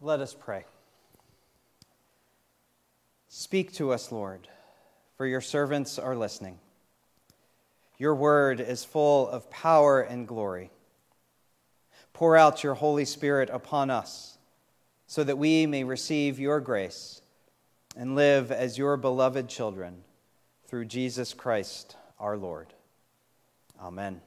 Let us pray. Speak to us, Lord, for your servants are listening. Your word is full of power and glory. Pour out your Holy Spirit upon us so that we may receive your grace and live as your beloved children through Jesus Christ our Lord. Amen.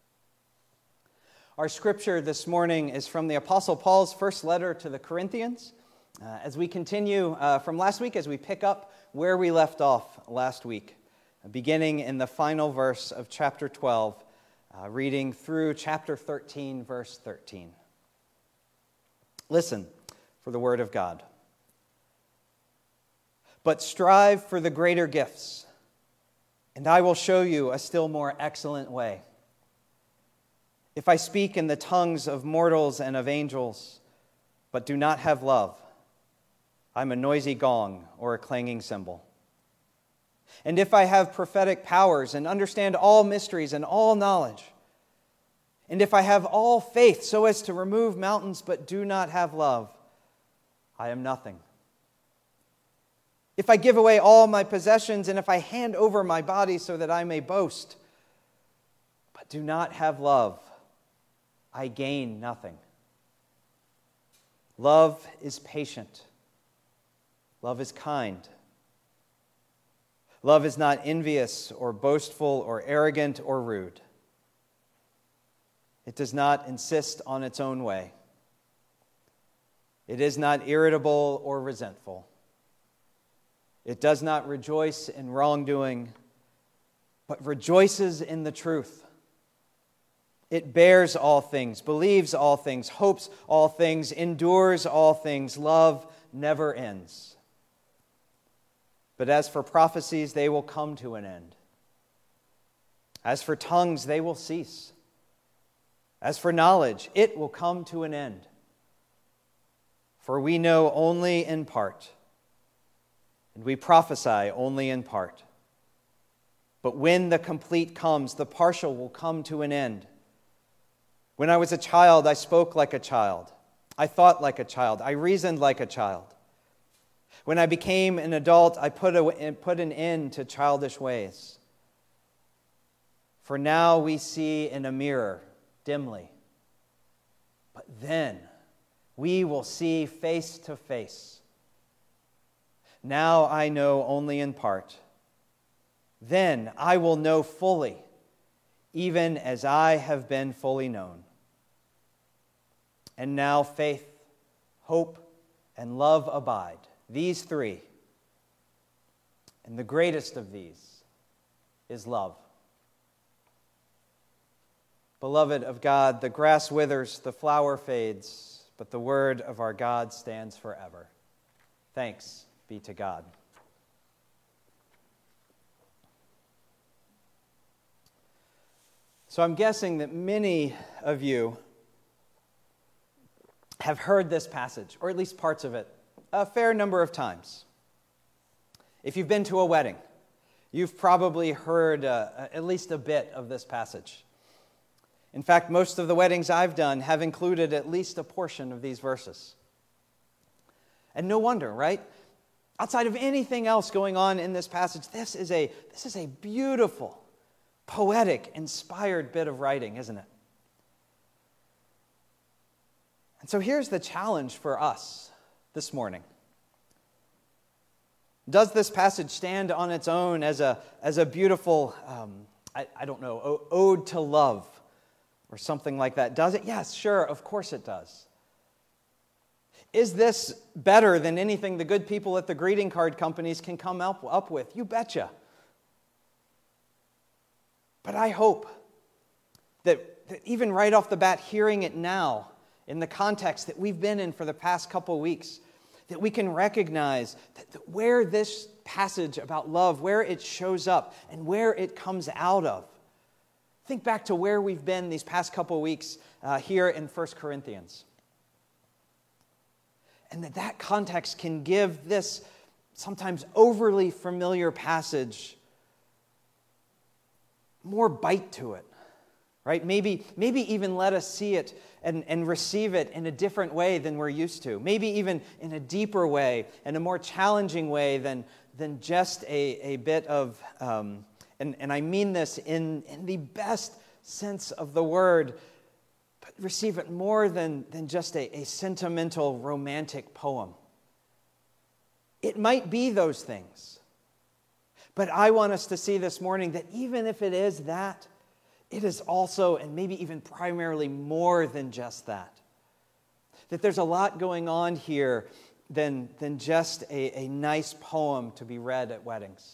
Our scripture this morning is from the Apostle Paul's first letter to the Corinthians. As we continue from last week, as we pick up where we left off last week, beginning in the final verse of chapter 12, reading through chapter 13, verse 13. Listen for the word of God. But strive for the greater gifts, and I will show you a still more excellent way. If I speak in the tongues of mortals and of angels, but do not have love, I'm a noisy gong or a clanging cymbal. And if I have prophetic powers and understand all mysteries and all knowledge, and if I have all faith so as to remove mountains but do not have love, I am nothing. If I give away all my possessions and if I hand over my body so that I may boast, but do not have love, I gain nothing. Love is patient. Love is kind. Love is not envious or boastful or arrogant or rude. It does not insist on its own way. It is not irritable or resentful. It does not rejoice in wrongdoing, but rejoices in the truth. It bears all things, believes all things, hopes all things, endures all things. Love never ends. But as for prophecies, they will come to an end. As for tongues, they will cease. As for knowledge, it will come to an end. For we know only in part, and we prophesy only in part. But when the complete comes, the partial will come to an end. When I was a child, I spoke like a child. I thought like a child. I reasoned like a child. When I became an adult, I put an end to childish ways. For now we see in a mirror dimly, but then we will see face to face. Now I know only in part. Then I will know fully, even as I have been fully known. And now faith, hope, and love abide, these three. And the greatest of these is love. Beloved of God, the grass withers, the flower fades, but the word of our God stands forever. Thanks be to God. So I'm guessing that many of you have heard this passage, or at least parts of it, a fair number of times. If you've been to a wedding, you've probably heard at least a bit of this passage. In fact, most of the weddings I've done have included at least a portion of these verses. And no wonder, right? Outside of anything else going on in this passage, this is a beautiful, poetic, inspired bit of writing, isn't it? And so here's the challenge for us this morning. Does this passage stand on its own as a beautiful, ode to love or something like that? Does it? Yes, sure, of course it does. Is this better than anything the good people at the greeting card companies can come up with? You betcha. But I hope that even right off the bat, hearing it now, in the context that we've been in for the past couple of weeks, that we can recognize that where this passage about love, where it shows up and where it comes out of. Think back to where we've been these past couple of weeks here in 1 Corinthians. And that context can give this sometimes overly familiar passage more bite to it, right? Maybe even let us see it and receive it in a different way than we're used to. Maybe even in a deeper way and a more challenging way than just a bit of, and I mean this in the best sense of the word, but receive it more than just a sentimental, romantic poem. It might be those things. But I want us to see this morning that even if it is that, it is also, and maybe even primarily, more than just that. That there's a lot going on here than just a nice poem to be read at weddings.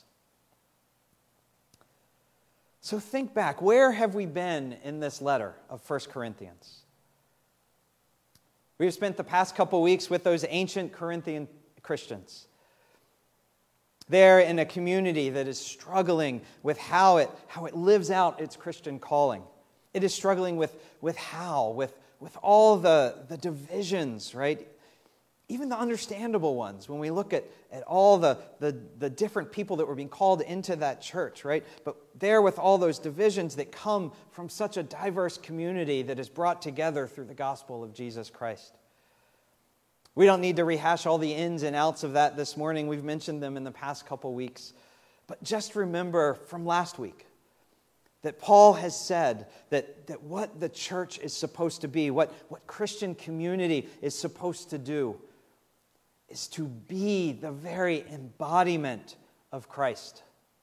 So think back. Where have we been in this letter of 1 Corinthians? We've spent the past couple weeks with those ancient Corinthian Christians. They're in a community that is struggling with how it lives out its Christian calling. It is struggling with all the divisions, right? Even the understandable ones when we look at all the different people that were being called into that church, right? But there with all those divisions that come from such a diverse community that is brought together through the gospel of Jesus Christ. We don't need to rehash all the ins and outs of that this morning. We've mentioned them in the past couple weeks. But just remember from last week that Paul has said that what the church is supposed to be, what Christian community is supposed to do, is to be the very embodiment of Christ.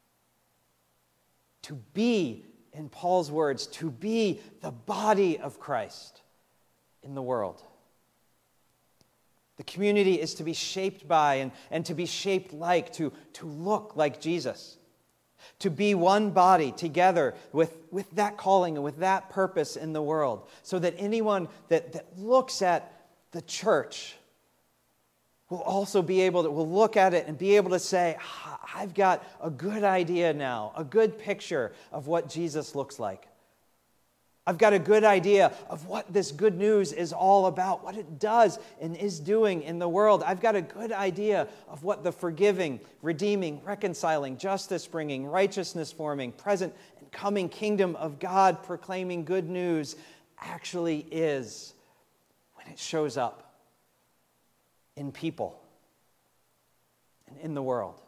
To be, in Paul's words, to be the body of Christ in the world. The community is to be shaped by and to be shaped like, to look like Jesus. To be one body together with that calling and with that purpose in the world. So that anyone that looks at the church will also be able to, will look at it and be able to say, I've got a good idea now, a good picture of what Jesus looks like. I've got a good idea of what this good news is all about, what it does and is doing in the world. I've got a good idea of what the forgiving, redeeming, reconciling, justice-bringing, righteousness-forming, present and coming kingdom of God proclaiming good news actually is when it shows up in people and in the world.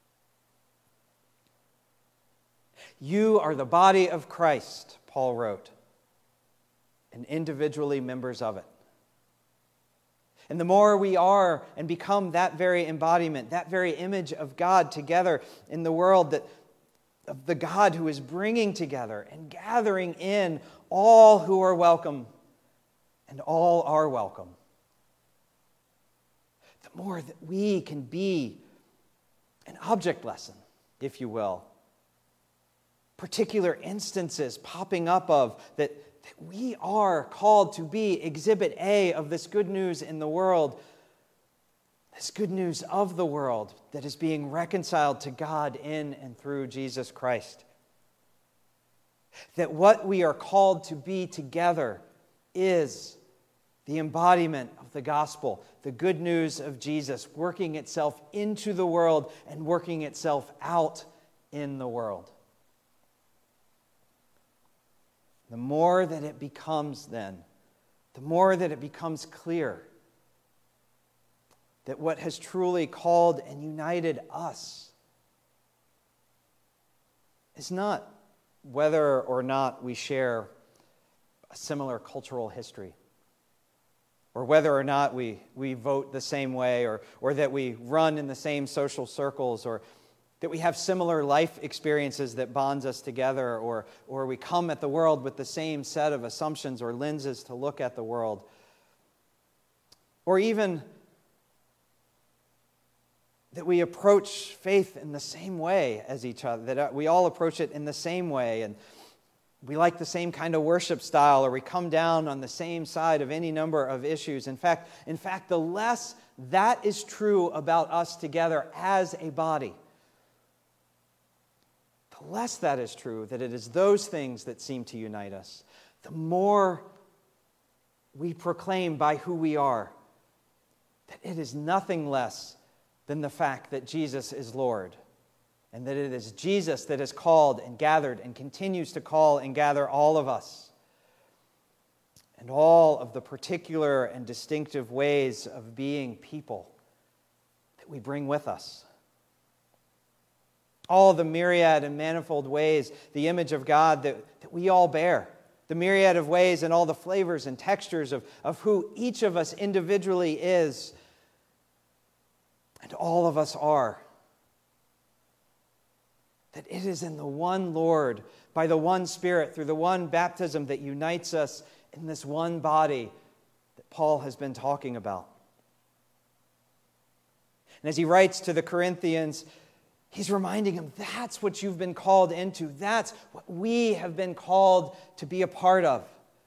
You are the body of Christ, Paul wrote, and individually members of it. And the more we are and become that very embodiment, that very image of God together in the world, that of the God who is bringing together and gathering in all who are welcome and all are welcome, the more that we can be an object lesson, if you will. Particular instances popping up of that we are called to be exhibit A of this good news in the world, this good news of the world that is being reconciled to God in and through Jesus Christ. That what we are called to be together is the embodiment of the gospel, the good news of Jesus working itself into the world and working itself out in the world. The more that it becomes then, the more that it becomes clear that what has truly called and united us is not whether or not we share a similar cultural history, or whether or not we vote the same way, or that we run in the same social circles, or that we have similar life experiences that bonds us together, or we come at the world with the same set of assumptions or lenses to look at the world. Or even that we approach faith in the same way as each other, that we all approach it in the same way, and we like the same kind of worship style, or we come down on the same side of any number of issues. In fact, the less that is true about us together as a body, the less that is true, that it is those things that seem to unite us, the more we proclaim by who we are that it is nothing less than the fact that Jesus is Lord, and that it is Jesus that has called and gathered and continues to call and gather all of us. and all of the particular and distinctive ways of being people that we bring with us. All the myriad and manifold ways, the image of God that we all bear. The myriad of ways and all the flavors and textures of who each of us individually is. And all of us are. That it is in the one Lord, by the one Spirit, through the one baptism that unites us in this one body that Paul has been talking about. And as he writes to the Corinthians, he's reminding them, that's what you've been called into. That's what we have been called to be a part of.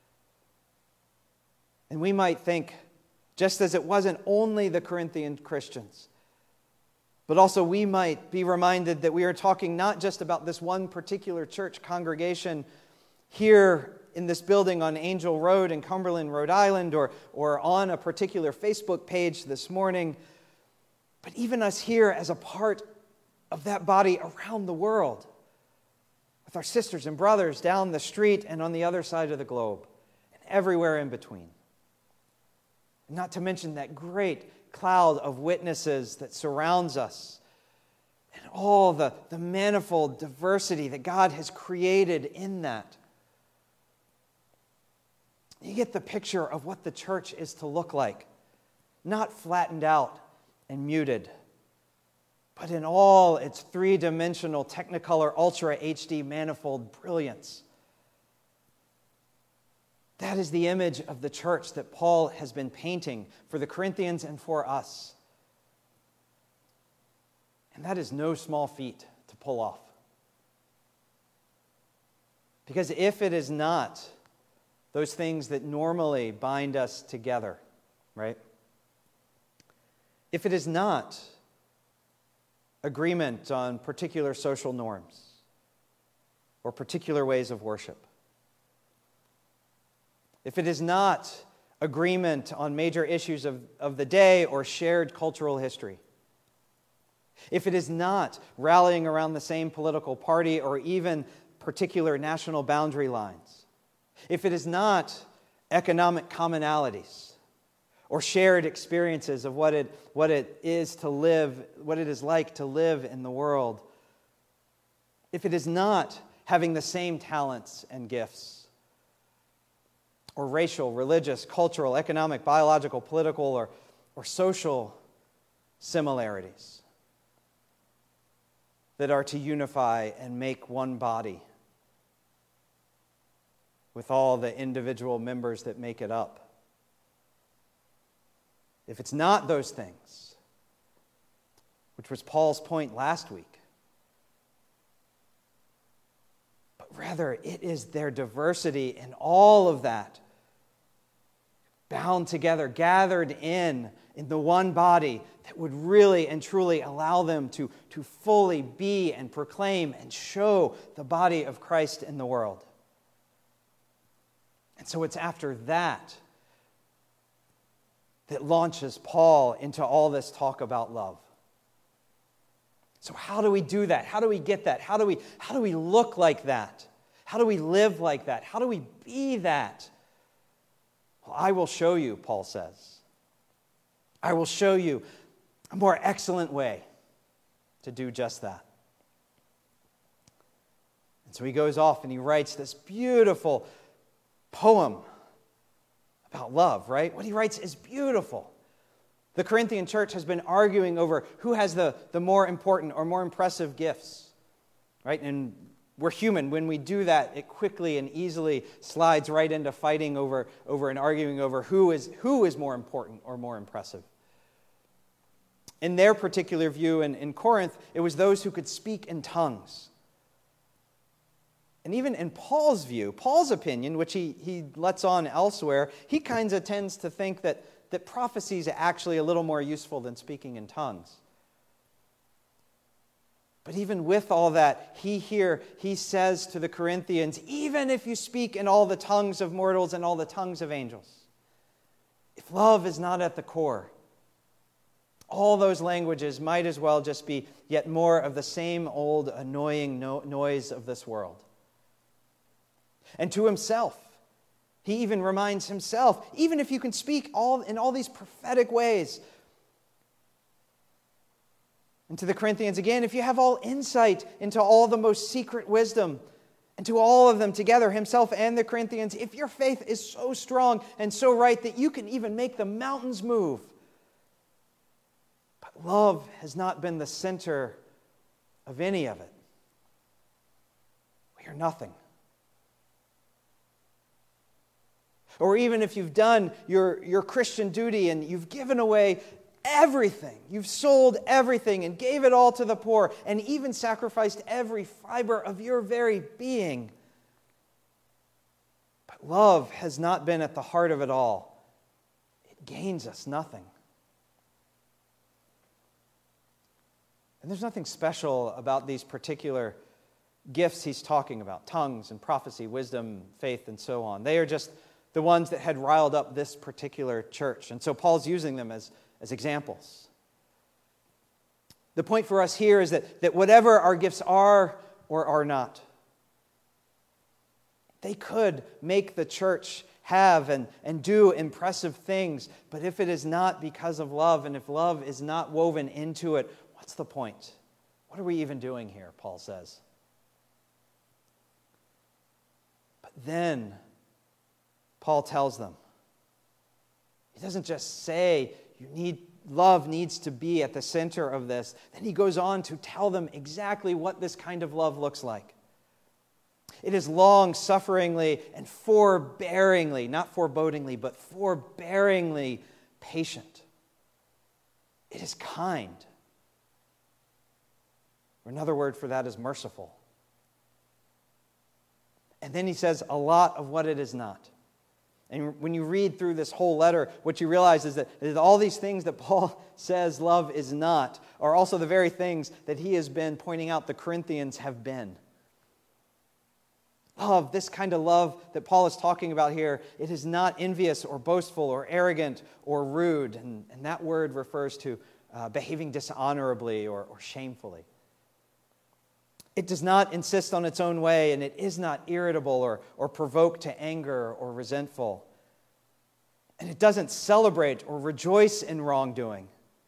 And we might think, just as it wasn't only the Corinthian Christians, but also we might be reminded that we are talking not just about this one particular church congregation here in this building on Angel Road in Cumberland, Rhode Island, or on a particular Facebook page this morning, but even us here as a part of that body around the world, with our sisters and brothers down the street and on the other side of the globe, and everywhere in between. Not to mention that great cloud of witnesses that surrounds us, and all the manifold diversity that God has created in that. You get the picture of what the church is to look like, not flattened out and muted, but in all its three-dimensional Technicolor Ultra HD manifold brilliance. That is the image of the church that Paul has been painting for the Corinthians and for us. And that is no small feat to pull off. Because if it is not those things that normally bind us together, right? If it is not agreement on particular social norms or particular ways of worship, if it is not agreement on major issues of the day or shared cultural history, if it is not rallying around the same political party or even particular national boundary lines, if it is not economic commonalities or shared experiences of what it is to live, what it is like to live in the world, if it is not having the same talents and gifts, or racial, religious, cultural, economic, biological, political, or social similarities that are to unify and make one body with all the individual members that make it up. If it's not those things, which was Paul's point last week, but rather it is their diversity in all of that, bound together, gathered in the one body that would really and truly allow them to fully be and proclaim and show the body of Christ in the world. And so it's after that launches Paul into all this talk about love. So how do we do that? How do we get that? How do we look like that? How do we live like that? How do we be that? Well, I will show you, Paul says. I will show you a more excellent way to do just that. And so he goes off and he writes this beautiful poem about love, right? What he writes is beautiful. The Corinthian church has been arguing over who has the more important or more impressive gifts, right? And we're human. When we do that, it quickly and easily slides right into fighting over and arguing over who is more important or more impressive. In their particular view in Corinth, it was those who could speak in tongues. And even in Paul's view, Paul's opinion, which he lets on elsewhere, he kind of tends to think that prophecy is actually a little more useful than speaking in tongues. But even with all that, he says to the Corinthians, even if you speak in all the tongues of mortals and all the tongues of angels, if love is not at the core, all those languages might as well just be yet more of the same old annoying noise of this world. And to himself, He even reminds himself, even if you can speak in all these prophetic ways. And to the Corinthians again, if you have all insight into all the most secret wisdom, and to all of them together, himself and the Corinthians, if your faith is so strong and so right that you can even make the mountains move, but love has not been the center of any of it, we are nothing. Or even if you've done your Christian duty and you've given away everything, you've sold everything and gave it all to the poor and even sacrificed every fiber of your very being, but love has not been at the heart of it all, it gains us nothing. And there's nothing special about these particular gifts he's talking about, tongues and prophecy, wisdom, faith, and so on. They are just the ones that had riled up this particular church. And so Paul's using them as examples. The point for us here is that whatever our gifts are or are not, they could make the church have and do impressive things, but if it is not because of love, and if love is not woven into it, what's the point? What are we even doing here, Paul says. But then Paul tells them, he doesn't just say love needs to be at the center of this. Then he goes on to tell them exactly what this kind of love looks like. It is long-sufferingly and forbearingly, not forebodingly, but forbearingly patient. It is kind. Or another word for that is merciful. And then he says a lot of what it is not. And when you read through this whole letter, what you realize is that all these things that Paul says love is not are also the very things that he has been pointing out the Corinthians have been. Love, this kind of love that Paul is talking about here, it is not envious or boastful or arrogant or rude. And that word refers to behaving dishonorably or shamefully. It does not insist on its own way, and it is not irritable or provoked to anger or resentful. And it doesn't celebrate or rejoice in wrongdoing.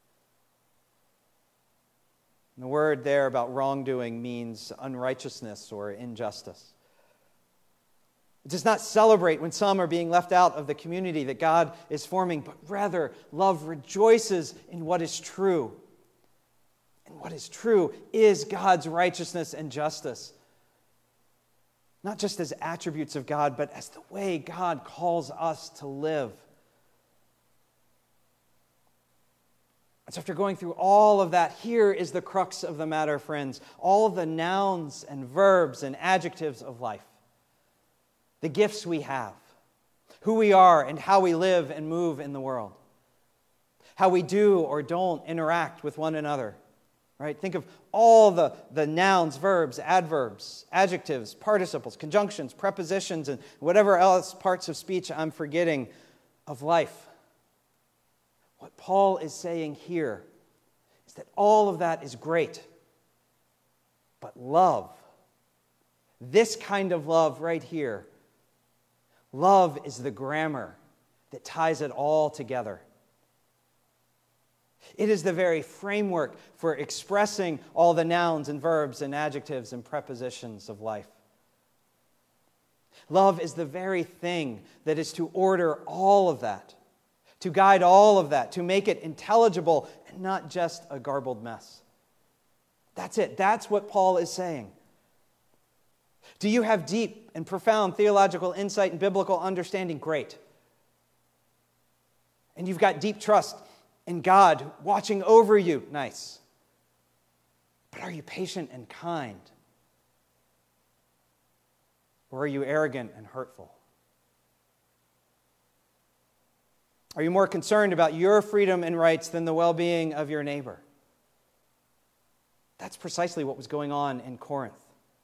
And the word there about wrongdoing means unrighteousness or injustice. It does not celebrate when some are being left out of the community that God is forming, but rather love rejoices in what is true. And what is true is God's righteousness and justice. Not just as attributes of God, but as the way God calls us to live. And so after going through all of that, here is the crux of the matter, friends. All the nouns and verbs and adjectives of life. The gifts we have. Who we are and how we live and move in the world. How we do or don't interact with one another. Right? Think of all the nouns, verbs, adverbs, adjectives, participles, conjunctions, prepositions, and whatever else parts of speech I'm forgetting of life. What Paul is saying here is that all of that is great. But love, this kind of love right here, love is the grammar that ties it all together. It is the very framework for expressing all the nouns and verbs and adjectives and prepositions of life. Love is the very thing that is to order all of that, to guide all of that, to make it intelligible and not just a garbled mess. That's it. That's what Paul is saying. Do you have deep and profound theological insight and biblical understanding? Great. And you've got deep trust in God watching over you. Nice. But are you patient and kind? Or are you arrogant and hurtful? Are you more concerned about your freedom and rights than the well-being of your neighbor? That's precisely what was going on in Corinth.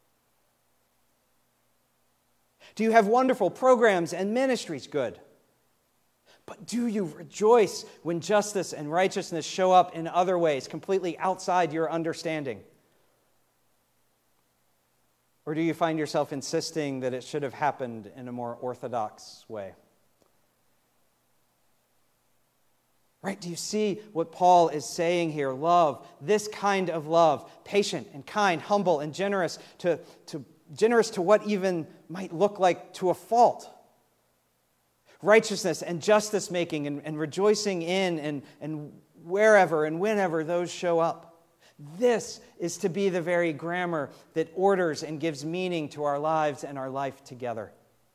Do you have wonderful programs and ministries? Good. But do you rejoice when justice and righteousness show up in other ways, completely outside your understanding? Or do you find yourself insisting that it should have happened in a more orthodox way? Right? Do you see what Paul is saying here? Love, this kind of love, patient and kind, humble and generous to what even might look like to a fault. Righteousness and justice making and rejoicing in and wherever and whenever those show up. This is to be the very grammar that orders and gives meaning to our lives and our life together.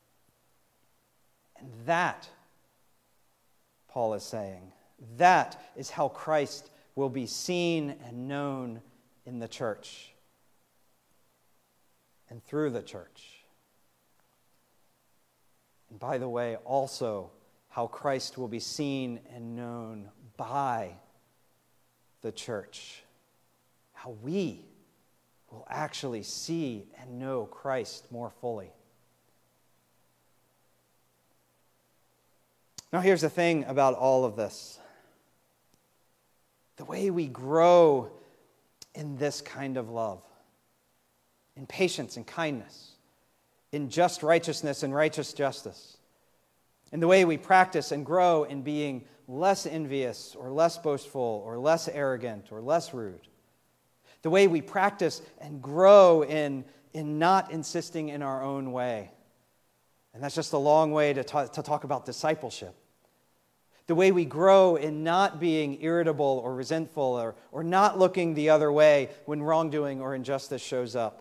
And that, Paul is saying, that is how Christ will be seen and known in the church and through the church. And by the way, also how Christ will be seen and known by the church. How we will actually see and know Christ more fully. Now here's the thing about all of this. The way we grow in this kind of love, in patience and kindness, in just righteousness and righteous justice, in the way we practice and grow in being less envious or less boastful or less arrogant or less rude, the way we practice and grow in not insisting in our own way. And that's just a long way to talk about discipleship. The way we grow in not being irritable or resentful or not looking the other way when wrongdoing or injustice shows up.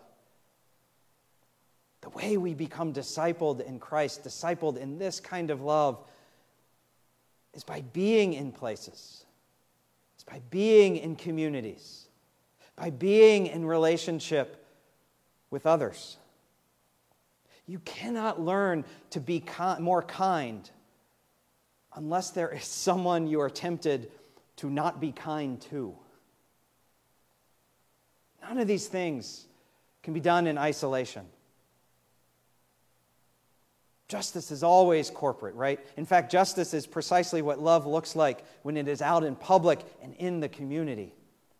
The way we become discipled in Christ, discipled in this kind of love, is by being in places. It's by being in communities. By being in relationship with others. You cannot learn to be more kind unless there is someone you are tempted to not be kind to. None of these things can be done in isolation. Justice is always corporate, right? In fact, justice is precisely what love looks like when it is out in public and in the community.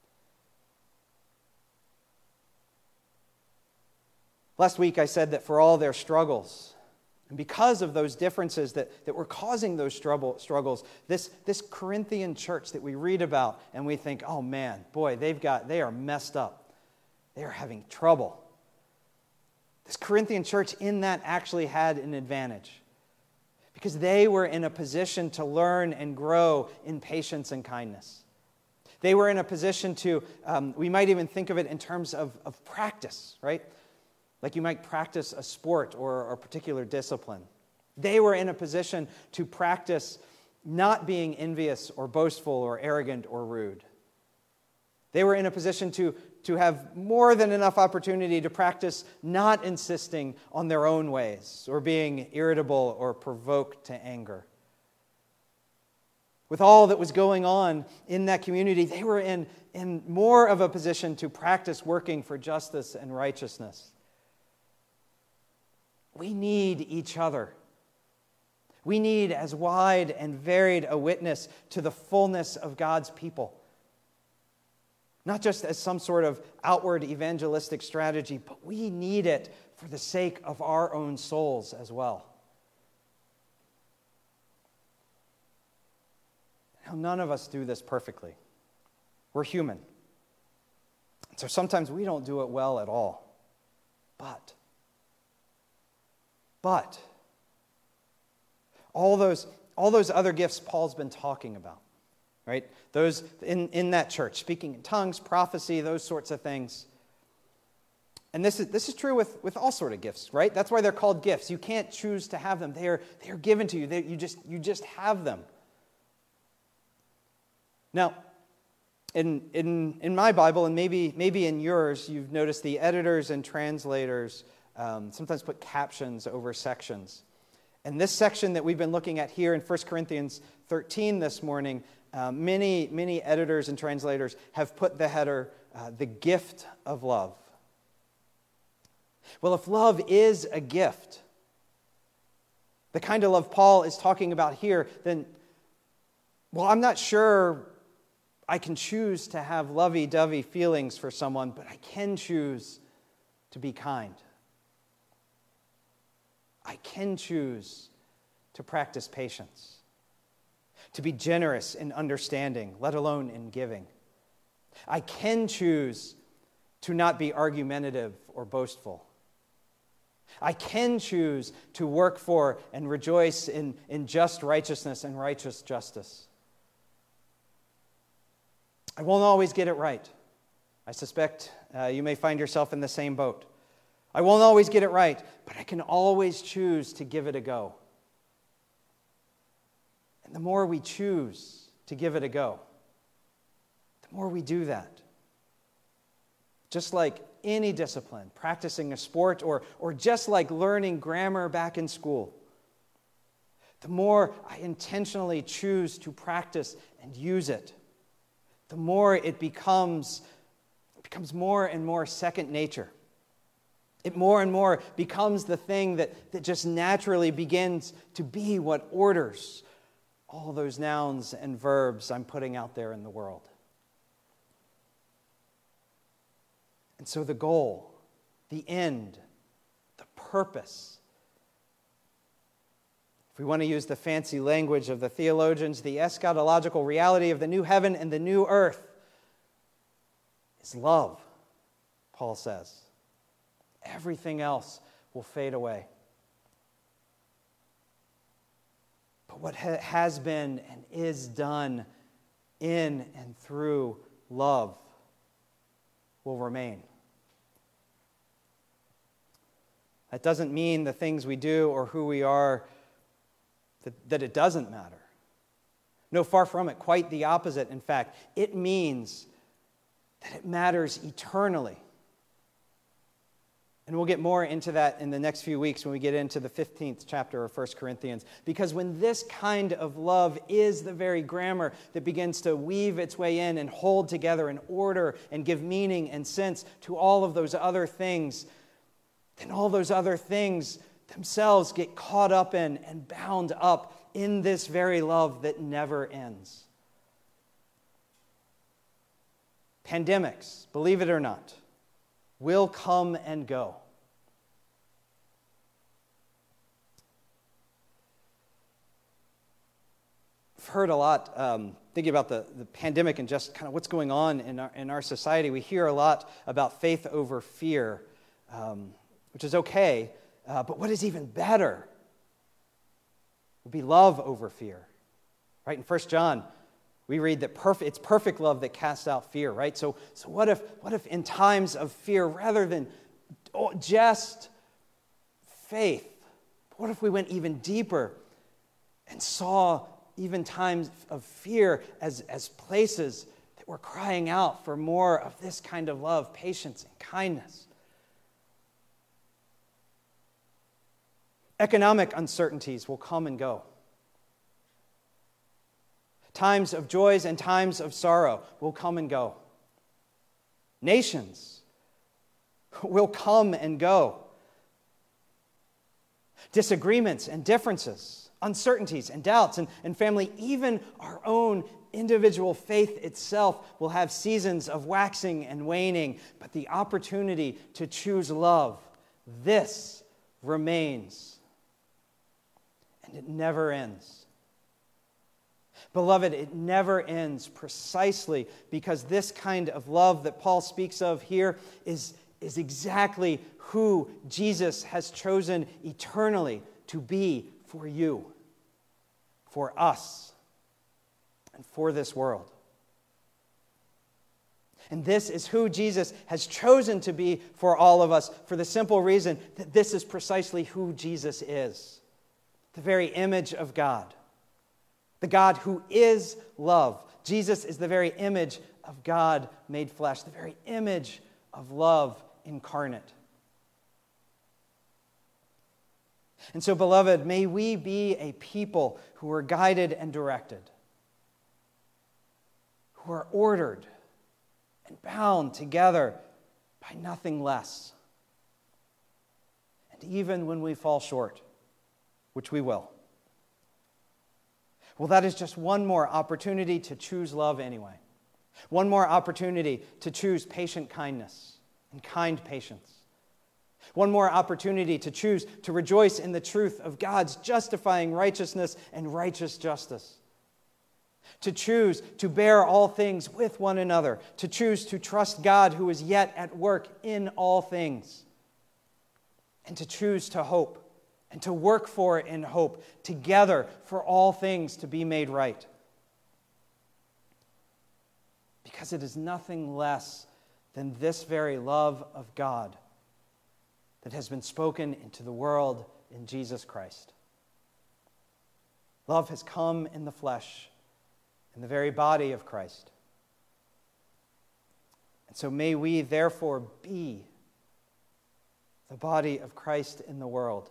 Last week I said that for all their struggles, and because of those differences that were causing those struggles, this Corinthian church that we read about and we think, oh man, boy, they are messed up. They are having trouble. This Corinthian church in that actually had an advantage because they were in a position to learn and grow in patience and kindness. They were in a position to, we might even think of it in terms of practice, right? Like you might practice a sport or a particular discipline. They were in a position to practice not being envious or boastful or arrogant or rude. They were in a position to have more than enough opportunity to practice not insisting on their own ways or being irritable or provoked to anger. With all that was going on in that community, they were in more of a position to practice working for justice and righteousness. We need each other. We need as wide and varied a witness to the fullness of God's people. Not just as some sort of outward evangelistic strategy, but we need it for the sake of our own souls as well. Now, none of us do this perfectly. We're human. So sometimes we don't do it well at all. But all those other gifts Paul's been talking about, right? Those in that church, speaking in tongues, prophecy, those sorts of things. And this is true with all sort of gifts, right? That's why they're called gifts. You can't choose to have them. They are given to you. You just have them. Now, in my Bible, and maybe in yours, you've noticed the editors and translators sometimes put captions over sections. And this section that we've been looking at here in 1 Corinthians 13 this morning, many editors and translators have put the header, the gift of love. Well, if love is a gift, the kind of love Paul is talking about here, then, well, I'm not sure I can choose to have lovey-dovey feelings for someone, but I can choose to be kind. I can choose to practice patience, to be generous in understanding, let alone in giving. I can choose to not be argumentative or boastful. I can choose to work for and rejoice in just righteousness and righteous justice. I won't always get it right. I suspect you may find yourself in the same boat. I won't always get it right, but I can always choose to give it a go. And the more we choose to give it a go, the more we do that. Just like any discipline, practicing a sport, or just like learning grammar back in school, the more I intentionally choose to practice and use it, the more it becomes more and more second nature. It more and more becomes the thing that just naturally begins to be what orders all those nouns and verbs I'm putting out there in the world. And so the goal, the end, the purpose, if we want to use the fancy language of the theologians, the eschatological reality of the new heaven and the new earth is love, Paul says. Everything else will fade away. But what has been and is done in and through love will remain. That doesn't mean the things we do or who we are, that it doesn't matter. No, far from it. Quite the opposite, in fact. It means that it matters eternally. And we'll get more into that in the next few weeks when we get into the 15th chapter of 1 Corinthians. Because when this kind of love is the very grammar that begins to weave its way in and hold together and order and give meaning and sense to all of those other things, then all those other things themselves get caught up in and bound up in this very love that never ends. Pandemics, believe it or not, will come and go. I've heard a lot, thinking about the pandemic and just kind of what's going on in our society. We hear a lot about faith over fear, which is okay, but what is even better would be love over fear. Right? In 1 John, we read that it's perfect love that casts out fear, right? So what if in times of fear, rather than just faith, what if we went even deeper and saw even times of fear as places that were crying out for more of this kind of love, patience, and kindness? Economic uncertainties will come and go. Times of joys and times of sorrow will come and go. Nations will come and go. Disagreements and differences, uncertainties and doubts, and family, even our own individual faith itself will have seasons of waxing and waning, but the opportunity to choose love, this remains, and it never ends. Beloved, it never ends precisely because this kind of love that Paul speaks of here is exactly who Jesus has chosen eternally to be for you, for us, and for this world. And this is who Jesus has chosen to be for all of us for the simple reason that this is precisely who Jesus is. The very image of God. The God who is love. Jesus is the very image of God made flesh, the very image of love incarnate. And so, beloved, may we be a people who are guided and directed, who are ordered and bound together by nothing less. And even when we fall short, which we will, well, that is just one more opportunity to choose love anyway. One more opportunity to choose patient kindness and kind patience. One more opportunity to choose to rejoice in the truth of God's justifying righteousness and righteous justice. To choose to bear all things with one another. To choose to trust God who is yet at work in all things. And to choose to hope and to work for it in hope together for all things to be made right. Because it is nothing less than this very love of God that has been spoken into the world in Jesus Christ. Love has come in the flesh, in the very body of Christ. And so may we therefore be the body of Christ in the world.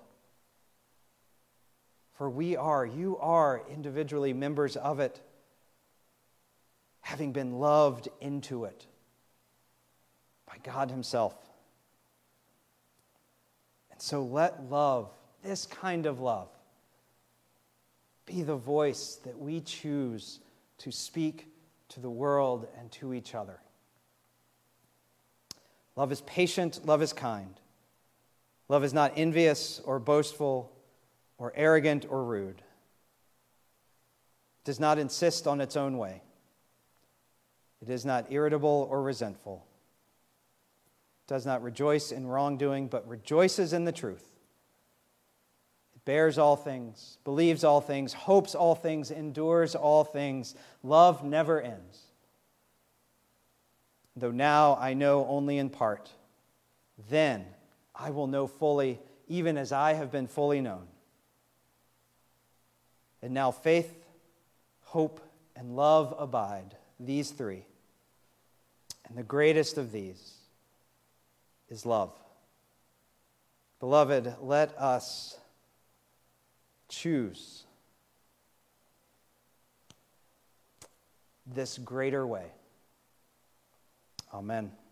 For you are individually members of it, having been loved into it by God Himself. And so let love, this kind of love, be the voice that we choose to speak to the world and to each other. Love is patient, love is kind. Love is not envious or boastful or arrogant or rude. It does not insist on its own way. It is not irritable or resentful. It does not rejoice in wrongdoing, but rejoices in the truth. It bears all things, believes all things, hopes all things, endures all things. Love never ends. Though now I know only in part, then I will know fully, even as I have been fully known. And now faith, hope, and love abide, these three. And the greatest of these is love. Beloved, let us choose this greater way. Amen.